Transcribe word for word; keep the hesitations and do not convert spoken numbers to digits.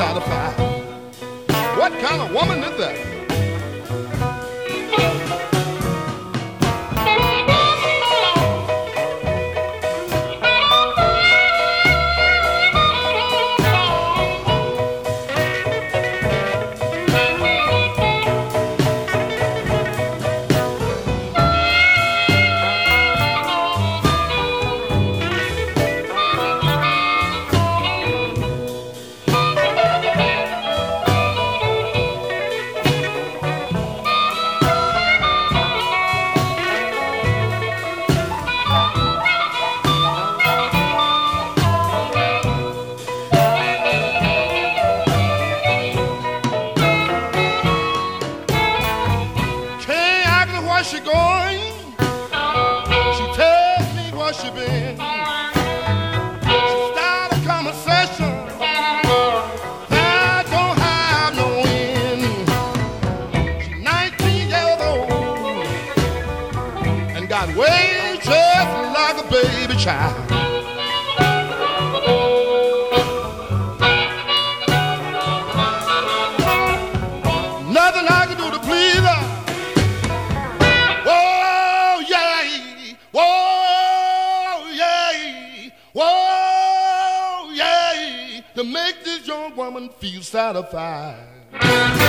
satisfied. What kind of woman is that? She going, she tells me where she been. She start a conversation that don't have no end. She's nineteen years old and got ways just like a baby child. Nothing I can do to please her. Whoa, yeah, to make this young woman feel satisfied.